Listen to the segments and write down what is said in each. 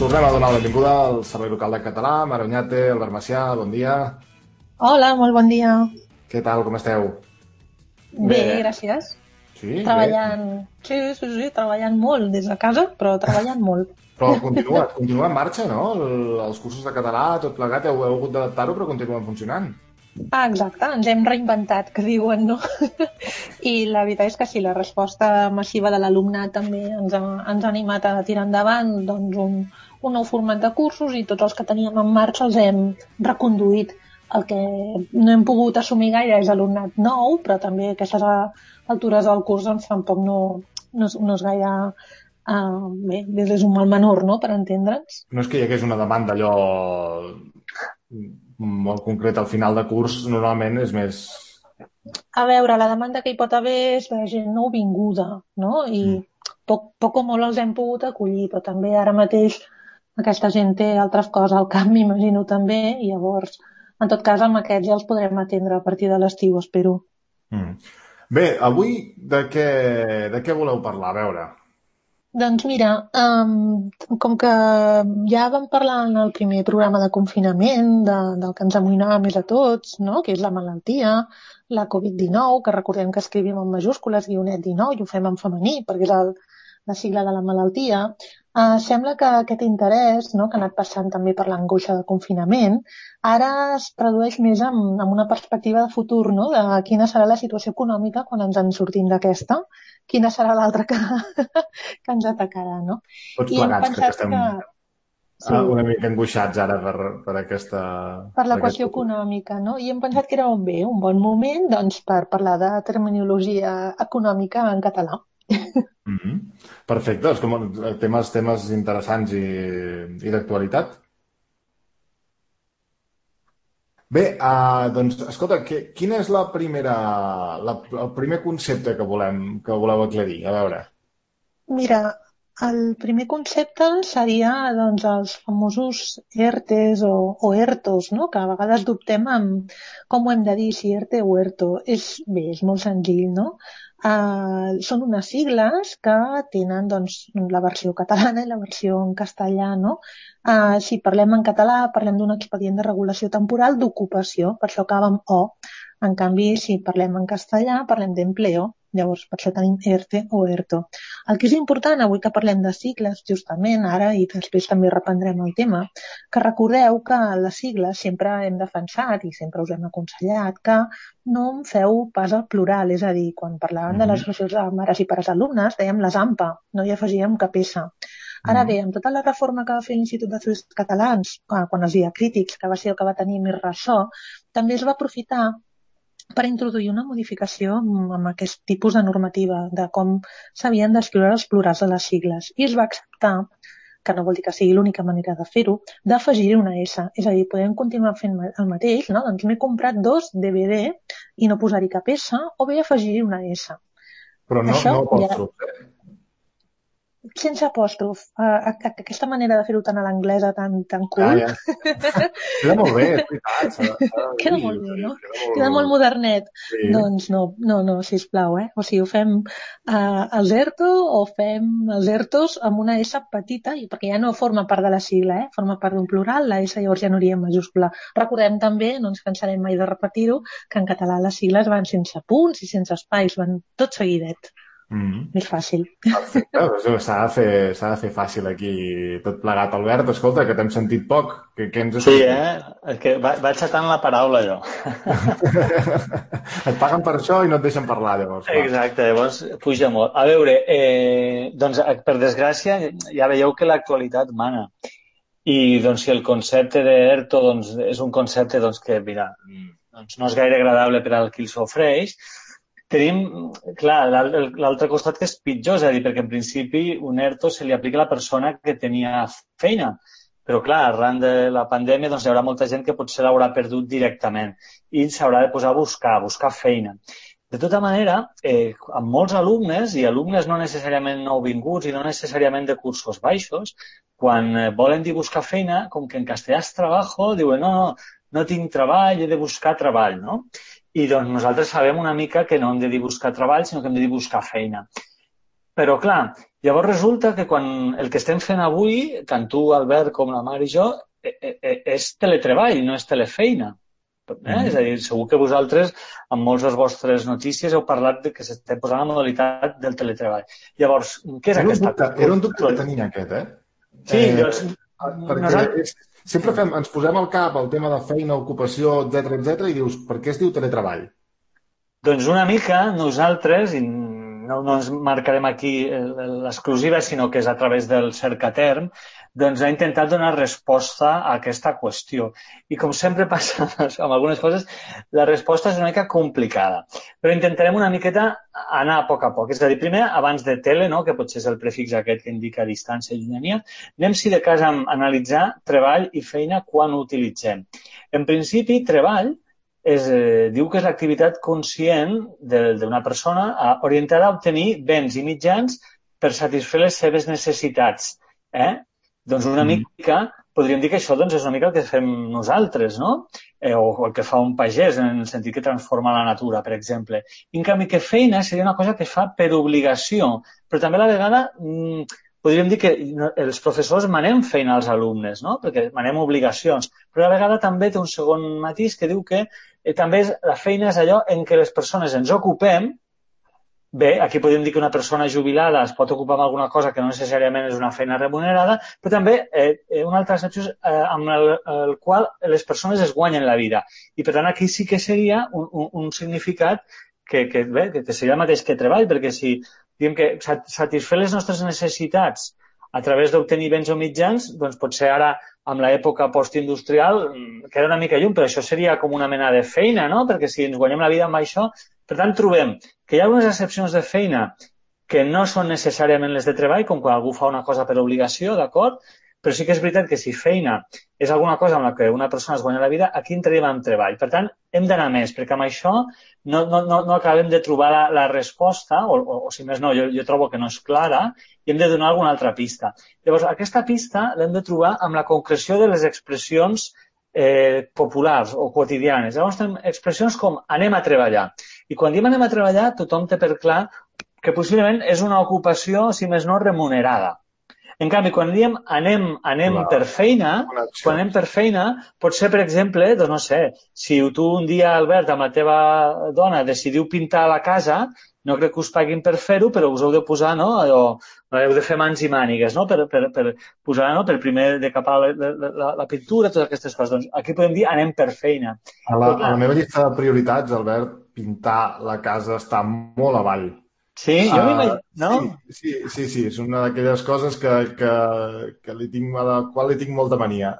Tornem a donar la benvinguda al Servei Local de Català, Mare Oñate, Albert Macià, bon dia. Hola, molt bon dia. Què tal, com esteu? Bé, gràcies. Sí, bé. Treballant... Sí, treballant molt des de casa, però treballant molt. Però continua en marxa, no? Els cursos de català, tot plegat, heu hagut d'adaptar-ho, però continuen funcionant. Exacte, ens hem reinventat, que diuen, no? I la veritat és que sí, la resposta massiva de l'alumnat també ens ha animat a tirar endavant doncs, un nou format de cursos i tots els que teníem en marxa els hem reconduït. El que no hem pogut assumir gaire és alumnat nou, però també a aquestes altures del curs doncs, tampoc no és gaire... bé, és un mal menor, no?, per entendre'ns. No és que hi hagués una demanda allò molt concreta al final de curs, normalment és més... A veure, la demanda que hi pot haver és de gent nouvinguda, no? I poc o molt els hem pogut acollir, però també ara mateix aquesta gent té altres coses al cap, m'imagino també, i llavors, en tot cas, amb aquests ja els podrem atendre a partir de l'estiu, espero. Bé, avui de què voleu parlar? A veure... Doncs mira, com que ja vam parlar en el primer programa de confinament del que ens amoïnava més a tots, no?, que és la malaltia, la Covid-19, que recordem que escrivim en majúscules -19 i ho fem en femení perquè és la sigla de la malaltia. Sembla que aquest interès, no?, que ha anat passant també per l'angoixa de confinament, ara es tradueix més en una perspectiva de futur, no?, de quina serà la situació econòmica quan ens en sortim d'aquesta, quina serà l'altra que ens atacarà, no? Tots I hem plegats, crec que pensat estem una mica angoixats ara per aquesta... Per la qüestió econòmica, no? I hem pensat que era un bon moment, doncs, per parlar de terminologia econòmica en català. Perfecte, és com temes interessants i d'actualitat. Bé, doncs, escolta, quin és el primer concepte que voleu aclarir? A veure. Mira, el primer concepte seria doncs, els famosos ERTEs o ERTOs, no?, que a vegades dubtem amb com ho hem de dir, si ERTE o ERTO. És molt senzill, no? Són unes sigles que tenen doncs, la versió catalana i la versió en castellà, no? Si parlem en català, parlem d'un expedient de regulació temporal d'ocupació, per això acaba amb O. En canvi, si parlem en castellà, parlem d'empleo. Llavors, per això tenim ERTE o ERTO. El que és important, avui que parlem de sigles, justament ara, i després també reprendrem el tema, que recordeu que les sigles sempre hem defensat i sempre us hem aconsellat que no en feu pas al plural, és a dir, quan parlàvem de les associacions de mares i pares alumnes, dèiem les AMPA, no hi afegíem cap essa. Ara bé, amb tota la reforma que va fer l'Institut d'Estudis Catalans, quan es deia crítics, que va ser el que va tenir més ressò, també es va aprofitar per introduir una modificació amb aquest tipus de normativa, de com s'havien d'escriure els plurals de les sigles. I es va acceptar, que no vol dir que sigui l'única manera de fer-ho, d'afegir-hi una S. És a dir, podem continuar fent el mateix, no? Doncs m'he comprat 2 DVD i no posar-hi cap S, o bé afegir-hi una S. Però no apòstrof, sense apòstrof. Aquesta manera de fer-ho tan a l'anglesa, tan cool. Ja. Queda molt bé, és veritat. Queda molt bé, no? Queda molt modernet. Sí. Doncs no, sisplau, O sigui, ho fem els ERTO o fem els ERTOs amb una S petita, perquè ja no forma part de la sigla, forma part d'un plural, la S llavors ja no hauria en majúscula. Recordem també, no ens cansarem mai de repetir-ho, que en català les sigles van sense punts i sense espais, van tot seguidet. Més fàcil. Perfecte, s'ha de fer fàcil aquí tot plegat. Albert, escolta, que t'hem sentit poc. Què ens expliques? Sí, és que vaig xatant la paraula, jo. Et paguen per això i no et deixen parlar, llavors. Exacte, llavors puja molt. A veure, doncs, per desgràcia, ja veieu que l'actualitat mana. I doncs, si el concepte d'ERTO doncs, és un concepte doncs, que, mira, doncs, no és gaire agradable per al qui el sofreix. Tenim, clar, l'altre costat que és pitjor, és a dir, perquè en principi un ERTO se li aplica a la persona que tenia feina, però clar, arran de la pandèmia doncs, hi haurà molta gent que potser l'haurà perdut directament i s'haurà de posar a buscar feina. De tota manera, amb molts alumnes, i alumnes no necessàriament nouvinguts i no necessàriament de cursos baixos, quan volen dir buscar feina, com que en castellà és trabajo, diuen no tinc treball, he de buscar treball, no? I doncs nosaltres sabem una mica que no hem de dir buscar treball, sinó que hem de dir buscar feina. Però, clar, Llavors resulta que quan el que estem fent avui, tant tu, Albert, com la Mar i jo, és teletreball, no és telefeina. És a dir, segur que vosaltres, en molts de les vostres notícies, heu parlat de que s'està posant la modalitat del teletreball. Llavors, què és aquesta? Era un dubte que tenia aquest, Sí, doncs... Perquè sempre ens posem al cap el tema de feina, ocupació, etc i dius, per què es diu teletreball? Doncs una mica nosaltres, i no ens marcarem aquí l'exclusiva, sinó que és a través del cercaterm, doncs ha intentat donar resposta a aquesta qüestió. I com sempre passa amb algunes coses, la resposta és una mica complicada. Però intentarem una miqueta anar a poc. És a dir, primer, abans de tele, no?, que potser és el prefix aquest que indica distància i llunyania, anem, si de cas, a analitzar treball i feina quan ho utilitzem. En principi, treball diu que és l'activitat conscient d'una persona orientada a obtenir béns i mitjans per satisfer les seves necessitats. Doncs una mica, podríem dir que això és una mica el que fem nosaltres, no? O el que fa un pagès, en el sentit que transforma la natura, per exemple. I en canvi que feina seria una cosa que fa per obligació, però també a la vegada podríem dir que els professors manem feina als alumnes, no? Perquè manem obligacions, però a la vegada també té un segon matís que diu que també la feina és allò en què les persones ens ocupem. Bé, aquí podem dir que una persona jubilada es pot ocupar amb alguna cosa que no necessàriament és una feina remunerada, però també una altra excepció amb el qual les persones es guanyen la vida. I per tant aquí sí que seria un significat que seria el mateix que treball, perquè si diguem que satisfer les nostres necessitats a través d'obtenir béns o mitjans, doncs potser ara, amb l'època postindustrial, queda una mica lluny, però això seria com una mena de feina, no? Perquè si ens guanyem la vida amb això... Per tant, trobem que hi ha algunes excepcions de feina que no són necessàriament les de treball, com quan algú fa una cosa per obligació, d'acord? Però sí que és veritat que si feina és alguna cosa amb la que una persona es guanya la vida, aquí entraríem en treball. Per tant, hem d'anar més, perquè amb això no acabem de trobar la resposta, o si més no, jo trobo que no és clara, i hem de donar alguna altra pista. Llavors, aquesta pista l'hem de trobar amb la concreció de les expressions populars o quotidianes. Llavors, tenim expressions com anem a treballar. I quan diem anem a treballar, tothom té per clar que possiblement és una ocupació, si més no, remunerada. En canvi, quan diem anem per feina, quan anem per feina, pot ser, per exemple, doncs no sé, si tu un dia, Albert, amb la teva dona decidiu pintar la casa, no crec que us paguin per fer-ho, però us heu de posar, no? Heu de fer mans i mànigues, no? Per posar, no? Per primer decapar la pintura, totes aquestes coses. Doncs aquí podem dir anem per feina. A la meva llista de prioritats, Albert, pintar la casa està molt avall. Sí, jo m'imagino, no? Sí, és una d'aquelles coses a la qual li tinc molta mania.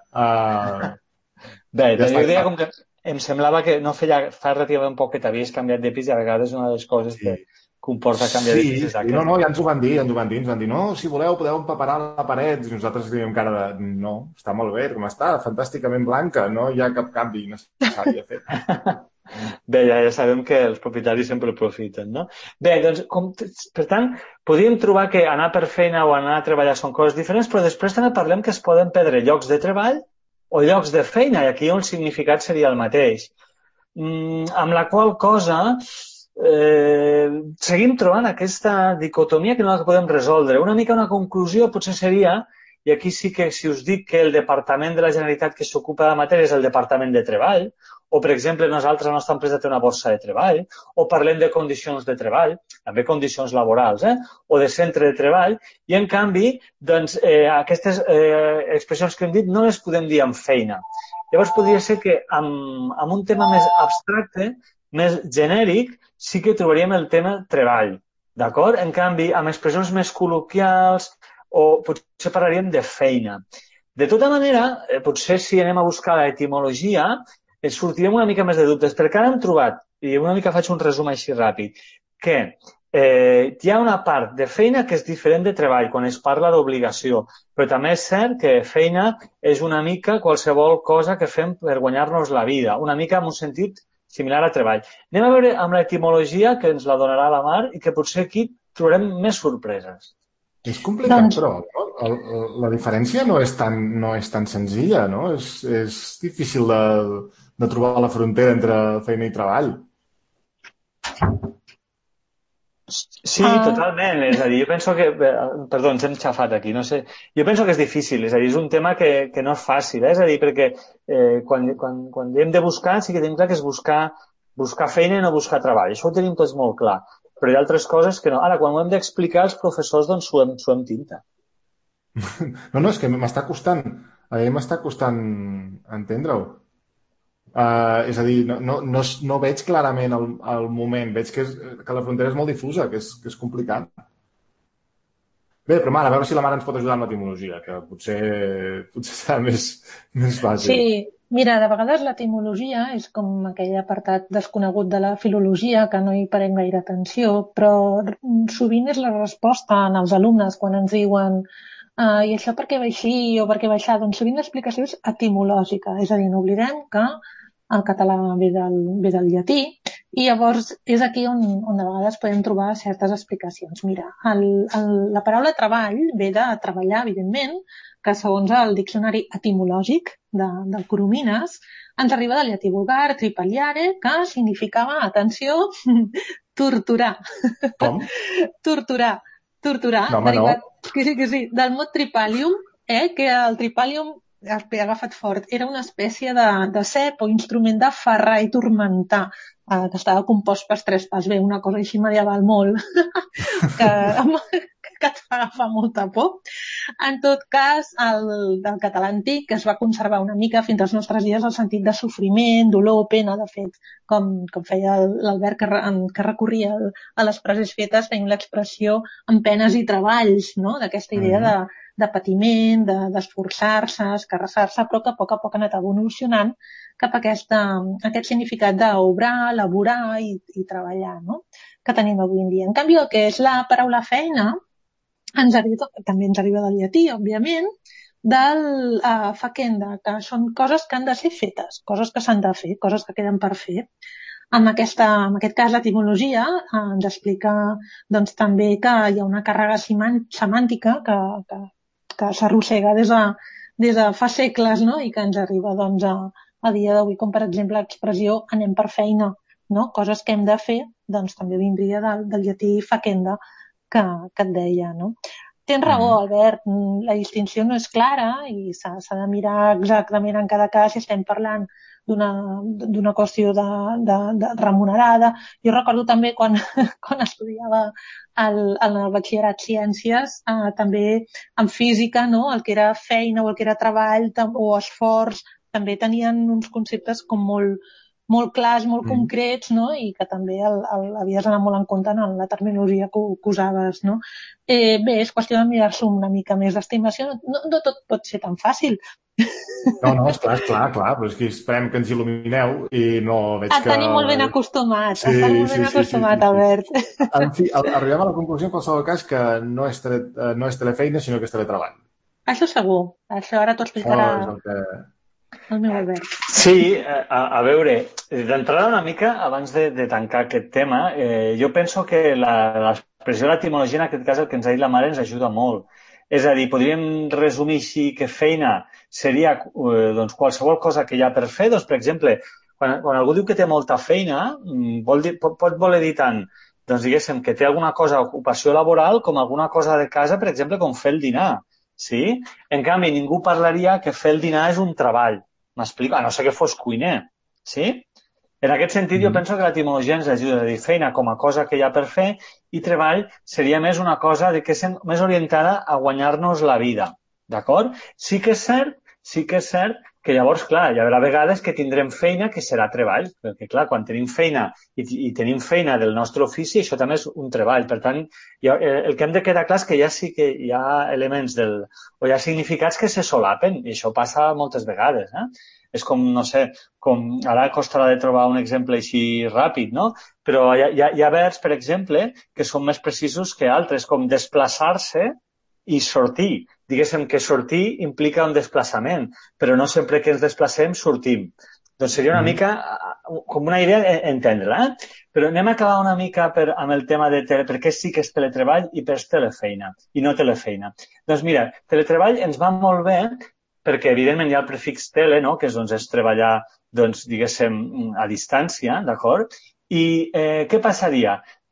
Bé, jo deia com que em semblava que no fa relativament poc que t'havies canviat de pis i a vegades una de les coses que comporta canviar de pis és aquesta. No, ja ens ho van dir, ens van dir, no, si voleu podeu empaperar la paret, i nosaltres diem cara de, no, està molt bé, com està, fantàsticament blanca, no hi ha cap canvi necessari a fer. Bé, ja sabem que els propietaris sempre aprofiten, no? Bé, doncs, per tant, podríem trobar que anar per feina o anar a treballar són coses diferents, però després també parlem que es poden perdre llocs de treball o llocs de feina, i aquí el significat seria el mateix. Amb la qual cosa seguim trobant aquesta dicotomia que no la podem resoldre. Una mica una conclusió potser seria, i aquí sí que si us dic que el Departament de la Generalitat que s'ocupa de la matèria és el Departament de Treball, o, per exemple, nosaltres, la nostra empresa té una borsa de treball, o parlem de condicions de treball, també condicions laborals, o de centre de treball, i, en canvi, doncs, aquestes expressions que hem dit no les podem dir amb feina. Llavors, podria ser que amb un tema més abstracte, més genèric, sí que trobaríem el tema treball, d'acord? En canvi, amb expressions més col·loquials, o potser parlaríem de feina. De tota manera, potser si anem a buscar l'etimologia, sortirem una mica més de dubtes, perquè ara hem trobat, i una mica faig un resum així ràpid, que hi ha una part de feina que és diferent de treball, quan es parla d'obligació, però també és cert que feina és una mica qualsevol cosa que fem per guanyar-nos la vida, una mica en un sentit similar a treball. Anem a veure amb l'etimologia, que ens la donarà la Mar, i que potser aquí trobarem més sorpreses. És complicat, però la diferència no és tan senzilla, no? És difícil de trobar la frontera entre feina i treball. Sí, totalment. És a dir, jo penso que... Perdó, ens hem xafat aquí, no sé. Jo penso que és difícil, és a dir, és un tema que no és fàcil, és a dir, perquè quan hem de buscar, sí que tenim clar que és buscar feina i no buscar treball. Això ho tenim tots molt clar. Però hi ha altres coses que no. Ara, quan ho hem d'explicar als professors, doncs suem tinta. No, és que m'està costant. A mi m'està costant entendre-ho. És a dir, no veig clarament el moment. Veig que la frontera és molt difusa, que és complicat. Bé, però mare, a veure si la mare ens pot ajudar amb l'etimologia, que potser serà més Sí, fàcil. mira, de vegades l'etimologia és com aquell apartat desconegut de la filologia que no hi parem gaire atenció, però sovint és la resposta en els alumnes quan ens diuen i això per què va així o per què va així? Doncs sovint l'explicació és etimològica, és a dir, no oblidem que el català ve del llatí i llavors és aquí on de vegades podem trobar certes explicacions. Mira, la paraula treball ve de treballar, evidentment, que segons el diccionari etimològic del Coromines ens arriba del llatí vulgar tripaliare, que significava, atenció, torturar. Com? Torturar, No, home, no. derivat, que sí, del mot tripalium, que el tripalium, he agafat fort, era una espècie de cep o instrument de ferrar i turmentar, que estava compost per 3 parts. Bé, una cosa així medieval molt, que et fa agafar molta por. En tot cas, del català antic, que es va conservar una mica fins als nostres dies el sentit de sofriment, dolor, pena. De fet, com feia l'Albert, que recorria a les frases fetes, tenim l'expressió en penes i treballs, no? D'aquesta idea de patiment, d'esforçar-se, escarrassar-se, però que a poc ha anat evolucionant cap a aquest significat d'obrar, elaborar i treballar, no? Que tenim avui en dia. En canvi, el que és la paraula feina també ens arriba del llatí, òbviament, del facenda, que són coses que han de ser fetes, coses que s'han de fer, coses que queden per fer. En aquest cas, l'etimologia ens explica doncs, també que hi ha una càrrega semàntica que s'arrossega des de fa segles, no? I que ens arriba doncs, a dia d'avui, com per exemple l'expressió anem per feina, no? Coses que hem de fer, doncs també vindria del llatí facenda, que et deia, no? Tens raó, Albert, la distinció no és clara i s'ha de mirar exactament en cada cas si estem parlant d'una qüestió de remunerada. Jo recordo també quan estudiava el batxillerat ciències, també en física, no? El que era feina o el que era treball o esforç, també tenien uns conceptes com molt clars, molt concrets, no? I que també havies d'anar molt en compte en la terminologia que usaves, no? Bé, és qüestió de mirar-s'ho una mica més d'estimació. No tot pot ser tan fàcil. No, esclar, però és que esperem que ens il·lumineu i no veig que... Et tenim molt ben acostumat, acostumat, Albert. En fi, arribem a la conclusió, en qualsevol cas, que no és telefeina, sinó que és teletreball. Això segur. Això ara t'ho explicarà el meu Albert. Sí, a veure, d'entrada una mica, abans de tancar aquest tema, jo penso que l'expressió de l'etimologia, en aquest cas, el que ens ha dit la mare, ens ajuda molt. És a dir, podríem resumir així que feina seria doncs, qualsevol cosa que hi ha per fer. Doncs, per exemple, quan algú diu que té molta feina, pot voler dir tant, doncs, diguéssim, que té alguna cosa, ocupació laboral, com alguna cosa de casa, per exemple, com fer el dinar. Sí? En canvi, ningú parlaria que fer el dinar és un treball. M'explico? A no ser que fos cuiner. Sí? En aquest sentit, jo penso que l'etimologia ens ajuda a dir feina com a cosa que hi ha per fer i treball seria més una cosa més orientada a guanyar-nos la vida. D'acord? Sí que és cert que llavors, clar, hi haurà vegades que tindrem feina que serà treball, perquè, clar, quan tenim feina i tenim feina del nostre ofici, això també és un treball. Per tant, el que hem de quedar clar és que ja sí que hi ha elements o hi ha significats que se solapen, i això passa moltes vegades, És com, no sé, ara costarà de trobar un exemple així ràpid, no? Però hi ha verbs, per exemple, que són més precisos que altres, com desplaçar-se i sortir. Diguéssim que sortir implica un desplaçament, però no sempre que ens desplacem sortim. Doncs seria una mica com una idea entendre-la, Però anem a acabar una mica amb el tema de per què sí que és teletreball i per què és telefeina i no telefeina. Doncs mira, teletreball ens va molt bé perquè evidentment hi ha el prefix tele, no? Que és treballar, doncs, diguéssim, a distància, d'acord? I què passaria?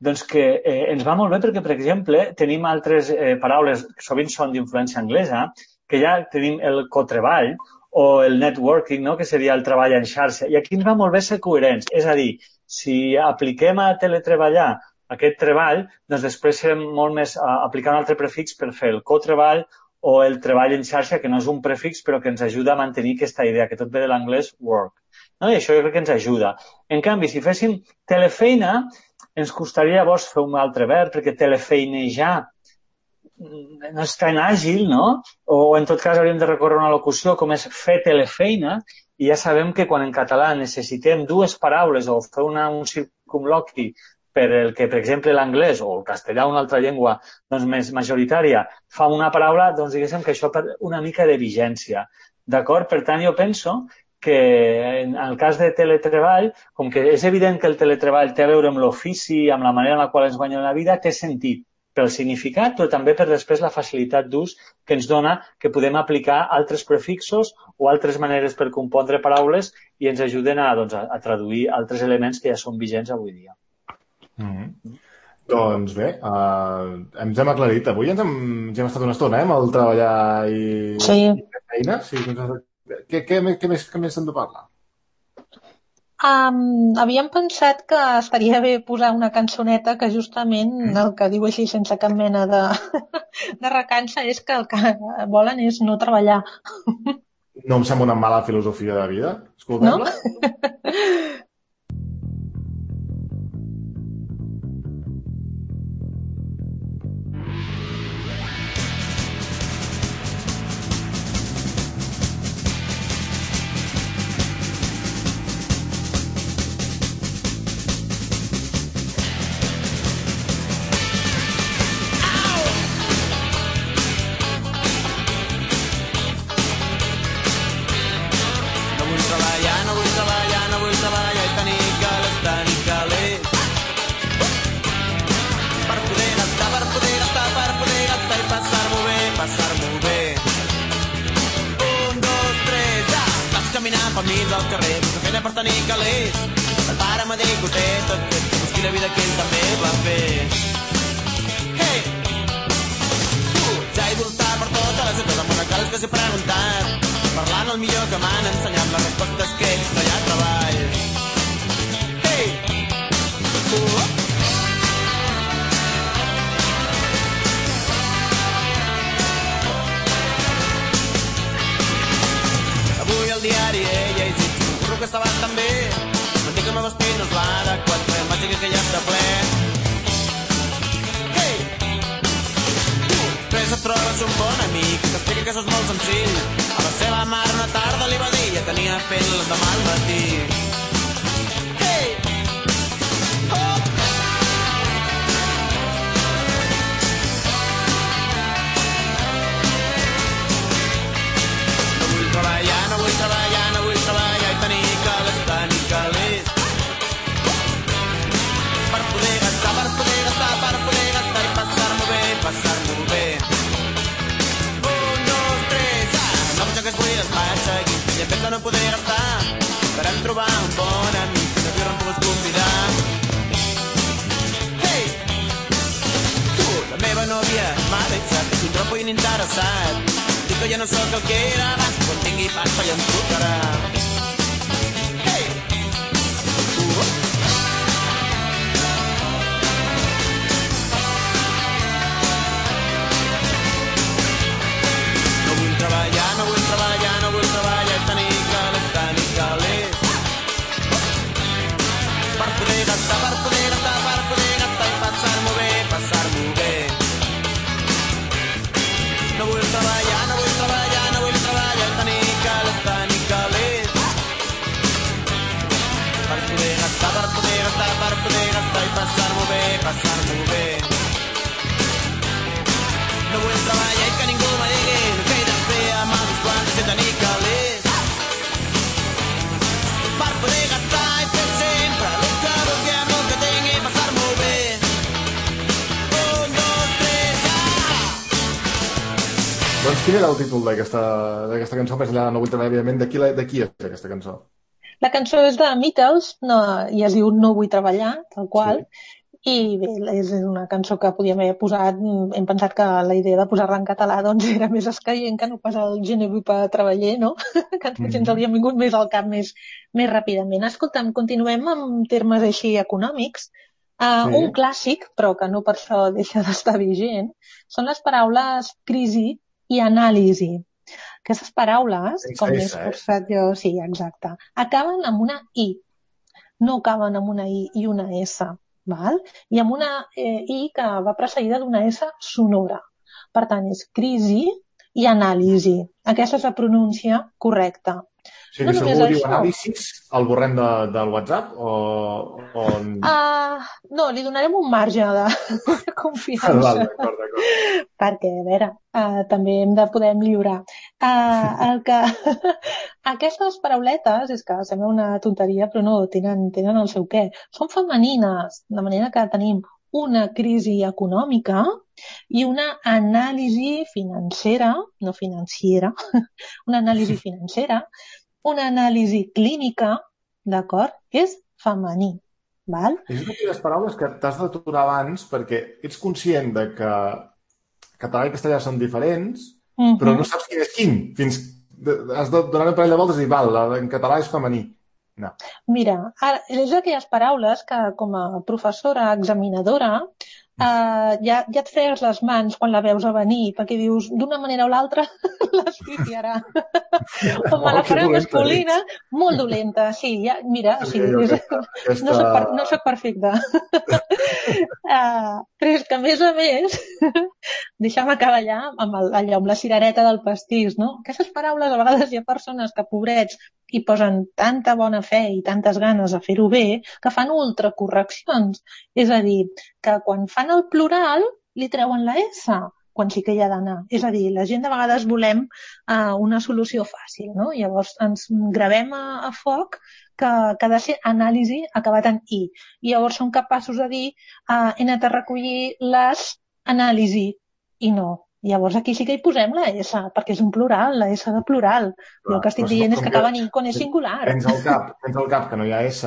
doncs que ens va molt bé perquè, per exemple, tenim altres paraules que sovint són d'influència anglesa, que ja tenim el cotreball o el networking, no? Que seria el treball en xarxa. I aquí ens va molt bé ser coherents. És a dir, si apliquem a teletreballar aquest treball, doncs després serem molt més aplicar un altre prefix per fer el cotreball o el treball en xarxa, que no és un prefix, però que ens ajuda a mantenir aquesta idea, que tot ve de l'anglès work. No? I això jo crec que ens ajuda. En canvi, si féssim telefeina, ens costaria llavors fer un altre verb, perquè telefeinejar no és tan àgil, no? O en tot cas hauríem de recórrer a una locució com és fer telefeina, i ja sabem que quan en català necessitem dues paraules o fer un circumloqui per el que, per exemple, l'anglès o el castellà o una altra llengua doncs, més majoritària fa una paraula, doncs diguéssim que això perd una mica de vigència. D'acord? Per tant, jo penso que en el cas de teletreball, com que és evident que el teletreball té a veure amb l'ofici, amb la manera en la qual ens guanyem la vida, té sentit pel significat, però també per després la facilitat d'ús que ens dona que podem aplicar altres prefixos o altres maneres per compondre paraules i ens ajuden a traduir altres elements que ja són vigents avui dia. Doncs bé, ens hem aclarit. Avui ens hem estat una estona, amb el treballar i feina. Sí, què més hem de parlar? Havíem pensat que estaria bé posar una cançoneta que justament el que diu així sense cap mena de recança és que el que volen és no treballar. No em sembla una mala filosofia de vida. Escoltem-la. No? Del carrer, la feina per tenir calés. El pare m'ha dit que ho té tot fet, busqui la vida que ell també va fer. Hey! Ja he voltat per tota la ciutat amb una cosa que s'he preguntat, parlant el millor que m'han ensenyat les respostes que ells no hi ha treball. Hey! Avui al diari ella i que estava tan bé, m'han dit que m'ha vestit no és l'ara, quatre màgica que ja està ple. Hey! Després et trobes un bon amic que t'explica que això és molt senzill. A la seva mare una tarda li va dir ja tenia fent l'endemà al matí. Hey! Oh! No vull treballar, no vull treballar, no vull treballar i tenir calés. Per poder gastar i passar-m'ho bé. 1, 2, 3, no em jogues buides vaig seguir i en fet de no poder gastar esperem trobar un bon amic que viure em pogués convidar. Hey! Tu, la meva nòvia m'ha deixat, és un tropo ininteressat. Dic que ja no sóc el que era abans, quan tingui pasta ja em trucarà. No vull treballar i tenir calés. Per poder gastar i passar-m'ho bé. No vull treballar i tenir calés. Per poder gastar i passar-m'ho bé. No vull treballar i que ningú me digui què he de fer amb els quants de tenir calés. Per poder gastar i fer sempre el que vulguem, el que tingui i passar-m'ho bé. 1, 2, 3, Doncs quin era el títol d'aquesta cançó? Més enllà de No vull treballar, evidentment, de qui és aquesta cançó? La cançó és de Beatles, no, i es diu No vull treballar, tal qual. Sí. I bé, és una cançó que podíem haver posat, hem pensat que la idea de posar-la en català doncs era més escaient que no pas el Je ne veux pas travailler, no? Que potser ens haurien vingut més al cap més ràpidament. Escolta'm, continuem amb termes així econòmics. Un clàssic, però que no per això deixa d'estar vigent, són les paraules crisi i anàlisi. Aquestes paraules, com m'he esforçat jo, sí, exacte, acaben amb una I, no acaben amb una I i una S, val? I amb una I que va precedida d'una S sonora. Per tant, és crisi i anàlisi. Aquesta és la pronúncia correcta. O sigui, si algú diu anàlisis, el borrem del WhatsApp o... No, li donarem un marge de confiança. D'acord. Perquè, a veure, també hem de poder millorar. Aquestes parauletes, és que sembla una tonteria, però no, tenen el seu què. Són femenines, de manera que tenim una crisi econòmica i una anàlisi financera, no financera, una anàlisi financera, una anàlisi clínica, d'acord? És femení. Val? És una d'aquelles paraules que t'has d'aturar abans perquè ets conscient de que català i castellà són diferents, però no saps quin és quin. Has de donar un parell de voltes i dir, val, en català és femení. No. Mira, ara, és d'aquelles paraules que com a professora examinadora ja et fregues les mans quan la veus a venir, perquè dius, d'una manera o l'altra les pifiarà. O me la farà masculina, molt dolenta, sí, ja, mira, sí, no soc perfecta. Però és que, a més, deixa'm acabar allà amb la cirereta del pastís, no? Aquestes paraules, a vegades hi ha persones que, pobrets, hi posen tanta bona fe i tantes ganes a fer-ho bé, que fan ultracorreccions. És a dir, que quan fan el plural li treuen la S, quan sí que hi ha d'anar. És a dir, la gent de vegades volem una solució fàcil, no? Llavors ens gravem a foc que ha de ser anàlisi acabat en I. I llavors som capaços de dir he anat a recollir les anàlisi i no. Llavors aquí sí que hi posem la S, perquè és un plural, la S de plural. Jo el que estic dient és que acaba en I quan és singular. Tens al cap que no hi ha S,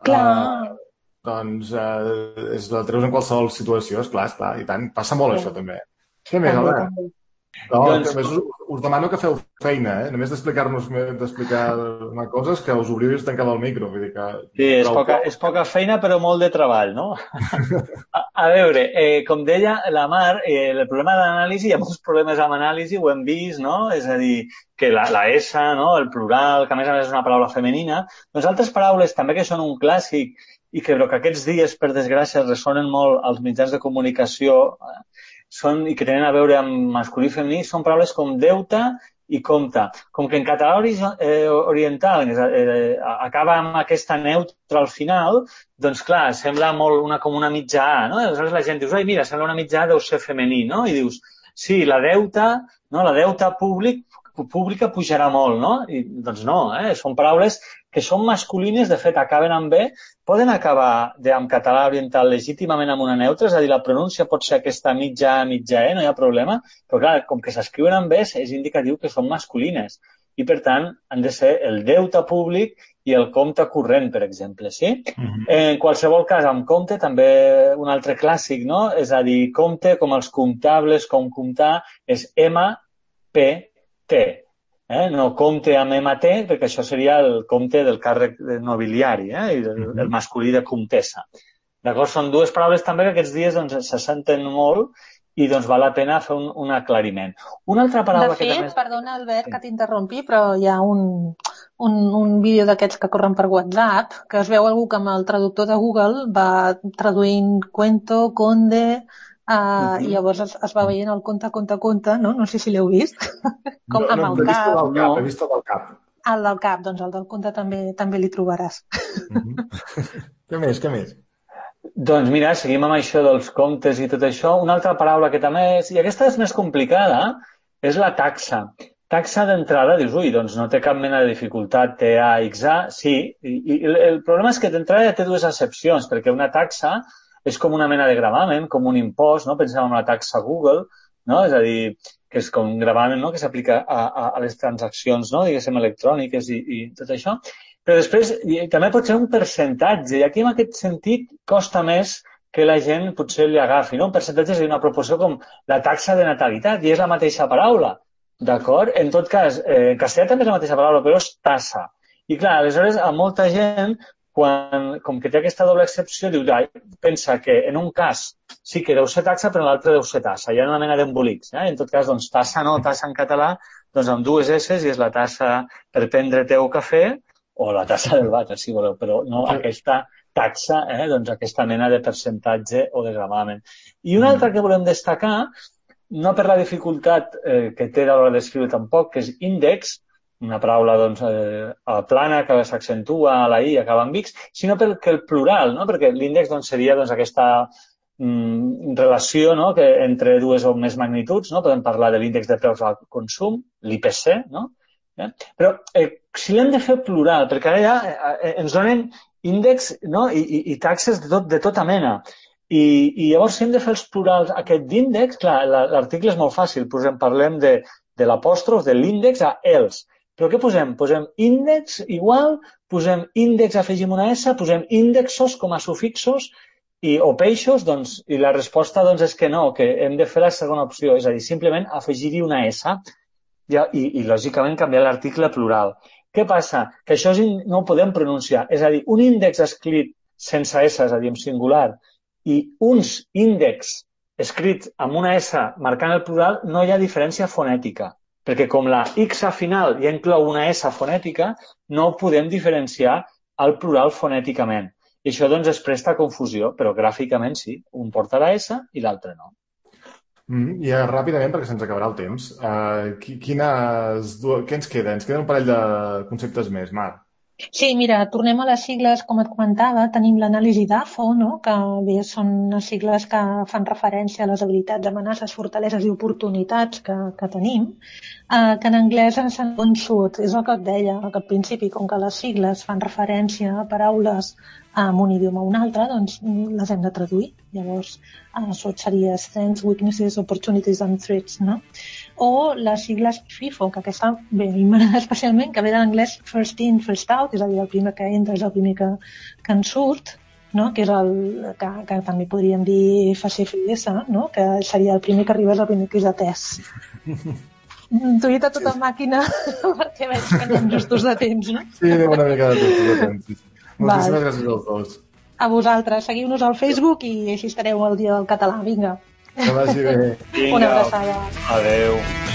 doncs la treus en qualsevol situació, esclar, i tant. Passa molt això també. Què més, Albert? No, us demano que feu feina, només d'explicar coses que us obriu i us tancava el micro. Vull dir que... Sí, és poca feina però molt de treball, no? A veure, com deia la Mar, el problema de l'anàlisi, hi ha molts problemes amb anàlisi, ho hem vist, no? És a dir, que la S, no? El plural, que a més és una paraula femenina. Doncs altres paraules també que són un clàssic i que aquests dies, per desgràcia, ressonen molt als mitjans de comunicació i que tenen a veure amb masculí i femení, són paraules com deute i compte. Com que en català oriental acaba amb aquesta neutra al final, doncs clar, sembla molt com una mitja A, no? Aleshores la gent diu, ai, mira, sembla una mitja A, deu ser femení, no? I dius, sí, la deuta pública pujarà molt, no? I doncs no, són paraules que són masculines, de fet acaben amb B, poden acabar en català oriental legítimament amb una neutra, és a dir, la pronúncia pot ser aquesta mitja A, mitja E, no hi ha problema, però clar, com que s'escriuen amb B és indicatiu que són masculines i per tant han de ser el deute públic i el compte corrent, per exemple, sí? En qualsevol cas, amb compte també un altre clàssic, no? És a dir, compte com els comptables, com comptar, és M-P-T. No compte amb MT, perquè això seria el compte del càrrec nobiliari, i el masculí de comtessa. D'acord? Són dues paraules també que aquests dies se senten molt i doncs val la pena fer un aclariment. Una altra paraula que també... De fet, perdona, Albert, que t'interrompi, però hi ha un vídeo d'aquests que corren per WhatsApp, que es veu algú que amb el traductor de Google va traduint cuento, conde... I llavors es va veient el conte, no? No sé si l'heu vist. Com amb el cap. He vist el del cap. El del cap, doncs el del conte també li trobaràs. Què més? Doncs mira, seguim amb això dels comptes i tot això. Una altra paraula que també és, i aquesta és més complicada, és la taxa. Taxa d'entrada, dius, doncs no té cap mena de dificultat, T-A-X-A, sí. I el problema és que d'entrada ja té dues accepcions, perquè una taxa és com una mena de gravamen, com un impost, no? Pensem en la taxa Google, no? És a dir, que és com un gravamen, no? Que s'aplica a les transaccions, no? Diguéssim, electròniques i tot això. Però després també pot ser un percentatge, i aquí en aquest sentit costa més que la gent potser li agafi, no? Un percentatge és una proporció com la taxa de natalitat, i és la mateixa paraula, d'acord? En tot cas, en castellà també és la mateixa paraula, però és tassa. I clar, aleshores, a molta gent, com que té aquesta doble excepció, diu, pensa que en un cas sí que deu ser taxa, però en l'altre deu ser tassa. Hi ha una mena d'embolics. En tot cas, doncs, tassa no, tassa en català, doncs amb dues S's, i és la tassa per prendre teu cafè, o la tassa del vàter, si voleu, però no aquesta taxa, doncs aquesta mena de percentatge o de gravamen. I una altra que volem destacar, no per la dificultat que té a l'hora d'escriure tampoc, que és índex, una paraula doncs, plana que s'accentua a la i acaba amb x, sinó perquè el plural, no? Perquè l'índex doncs, seria doncs, aquesta relació, no? Que entre dues o més magnituds, no? Podem parlar de l'índex de preus al consum, l'IPC, no? Però si l'hem de fer plural, perquè ara ja ens donen índex, no? I taxes de tota mena. I llavors, si hem de fer els plurals aquest d'índex, clar, l'article és molt fàcil. Parlem de l'apòstrof, de l'índex a els. Però què posem? Posem índex igual, posem índex, afegim una S, posem índexos com a sufixos o peixos, doncs, i la resposta doncs, és que no, que hem de fer la segona opció, és a dir, simplement afegir-hi una S i lògicament canviar l'article plural. Què passa? Que això no ho podem pronunciar. És a dir, un índex escrit sense S, és a dir, en singular, i uns índexs escrits amb una S marcant el plural, no hi ha diferència fonètica. Perquè com la X a final ja inclou una S fonètica, no podem diferenciar el plural fonèticament. I això doncs es presta a confusió, però gràficament sí, un porta la S i l'altre no. I ràpidament, perquè se'ns acabarà el temps, què ens queda? Ens queda un parell de conceptes més, Marc. Sí, mira, tornem a les sigles, com et comentava, tenim l'anàlisi d'AFO, no? Que bé són les sigles que fan referència a les habilitats, amenaces, fortaleses i oportunitats que tenim, que en anglès ens en surt, és el que et deia al principi, com que les sigles fan referència a paraules en un idioma o un altre, doncs les hem de traduir. Llavors, sot seria strengths, weaknesses, opportunities and threats, no? O les sigles FIFO, que aquesta bé, a mi m'agrada especialment, que ve de l'anglès first in, first out, és a dir, el primer que entra és el primer que en surt, no? Que és el que també podríem dir FCFS, no? Que seria el primer que arriba és el primer que és atès. Tuita tota màquina, perquè veig que anem justos de temps, no? Sí, anem una mica de justos de temps. Moltíssimes gràcies als dos. A vosaltres, seguiu-nos al Facebook i així estareu al dia del català. Vinga. Que vagi bé. Una abraçada. Adéu.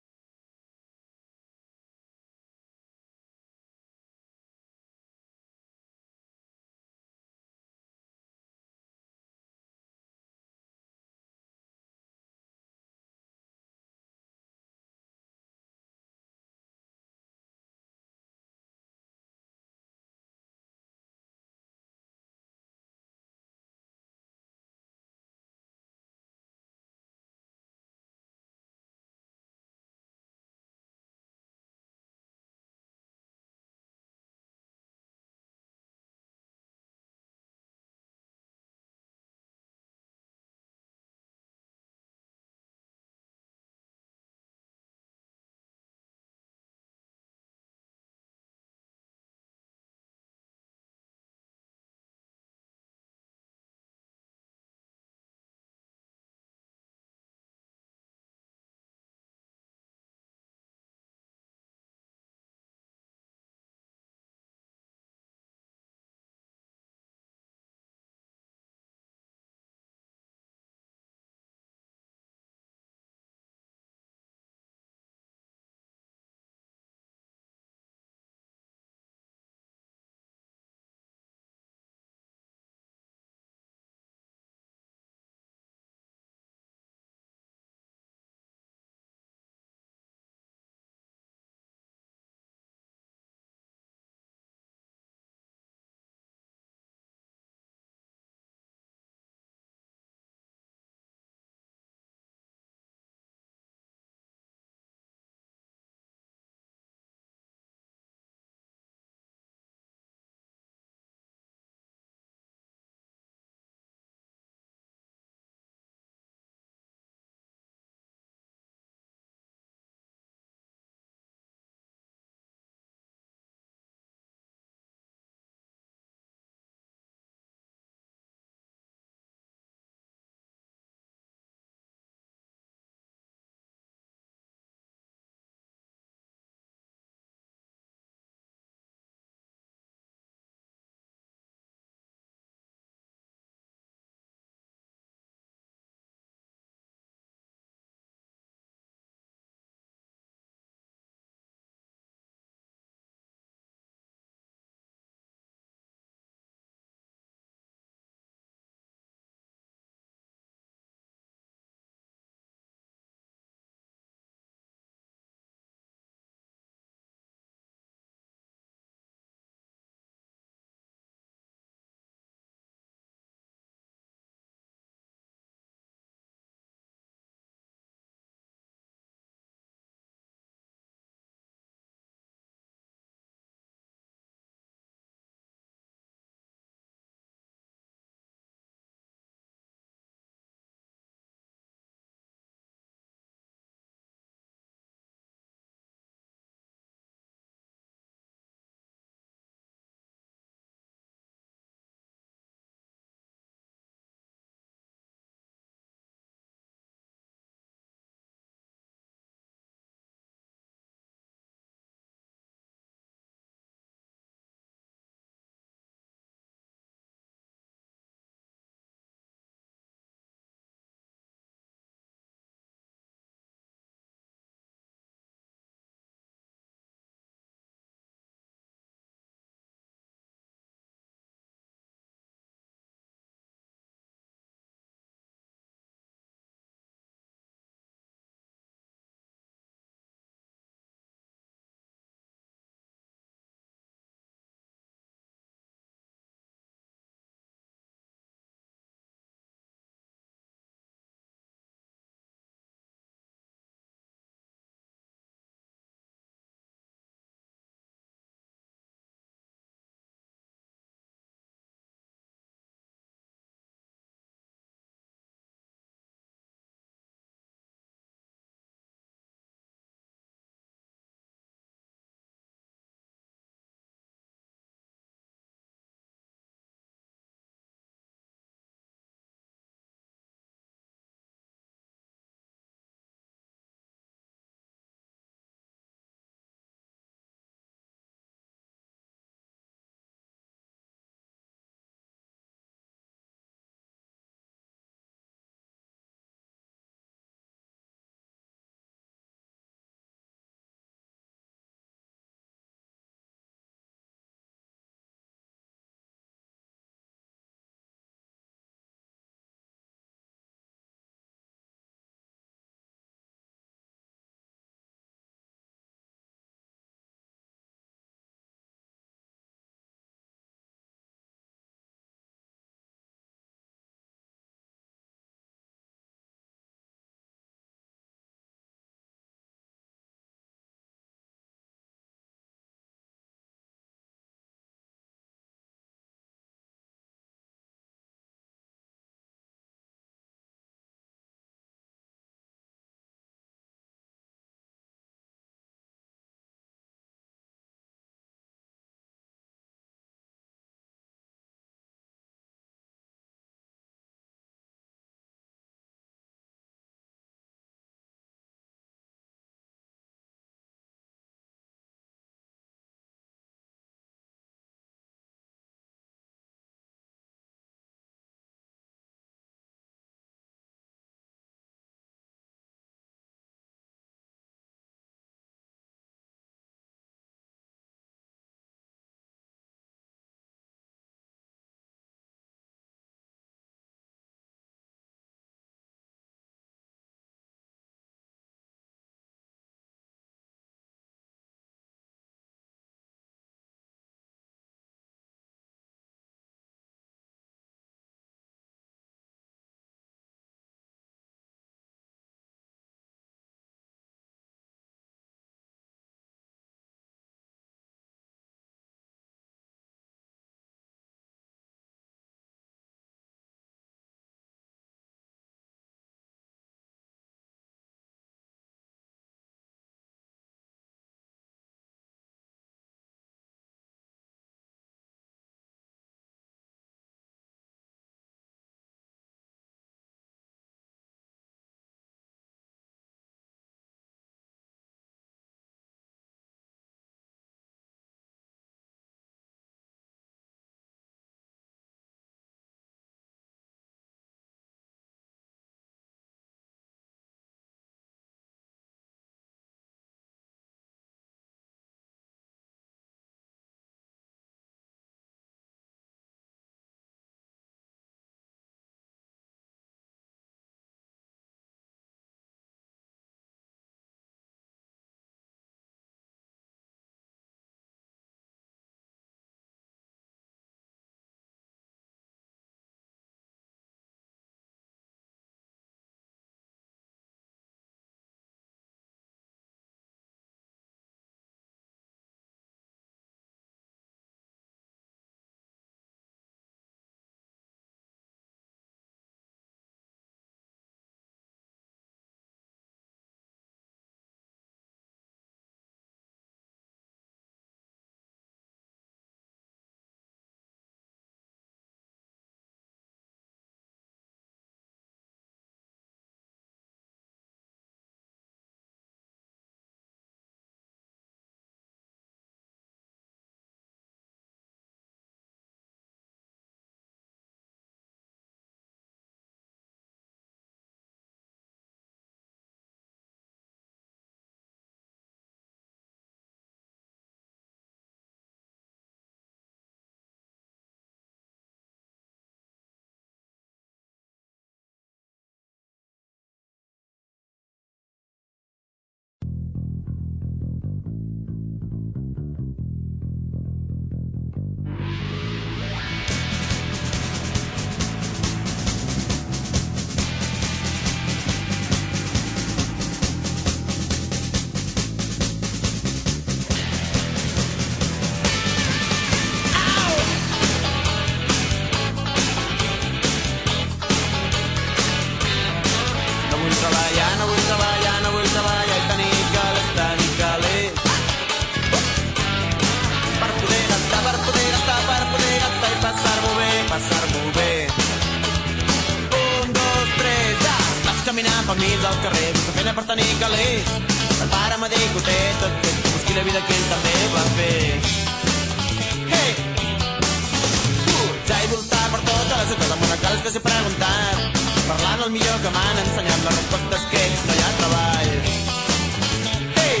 mig del carrer, busca feina per tenir calés. El pare m'ha dit que ho té tot fet, que busqui la vida que ell també va fer. Hey! Ja he voltat per tota la ciutat amb una cosa que s'he preguntat, parlant el millor que m'han ensenyat, les respostes que no hi ha treball. Hey!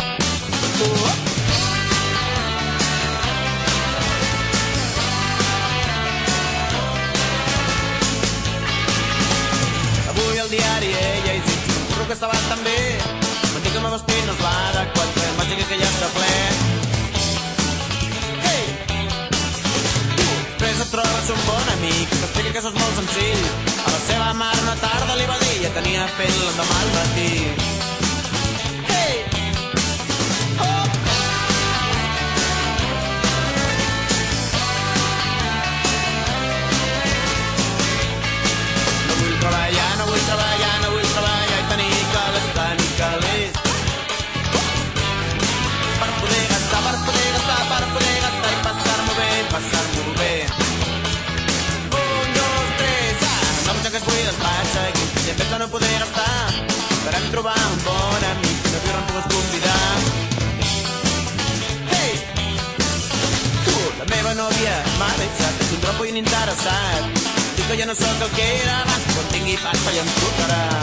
Avui al diari ella i si un curro que estava tan bé, m'han dit que el meu vestit no es va adequar, em vaig dir que ja està ple. Hey! Després et trobes un bon amic que t'explica que això és molt senzill. A la seva mare una tarda li va dir ja tenia fet l'endemà al matí. Hey! Oh! No vull treballar, no vull treballar, no vull treballar i tenir calés, tenir calés. Per poder gastar, per poder gastar, per poder gastar i passar-m'ho bé, passar-m'ho bé. Que es buides passa aquí, i en vez de no poder gastar, esperem trobar un bon amic que no viure em pogués convidar. Hey! Tu, la meva nòvia m'ha deixat, és un tropo ininteressat. Dic que ja no sóc el que era abans, quan tingui pasta ja em trucarà.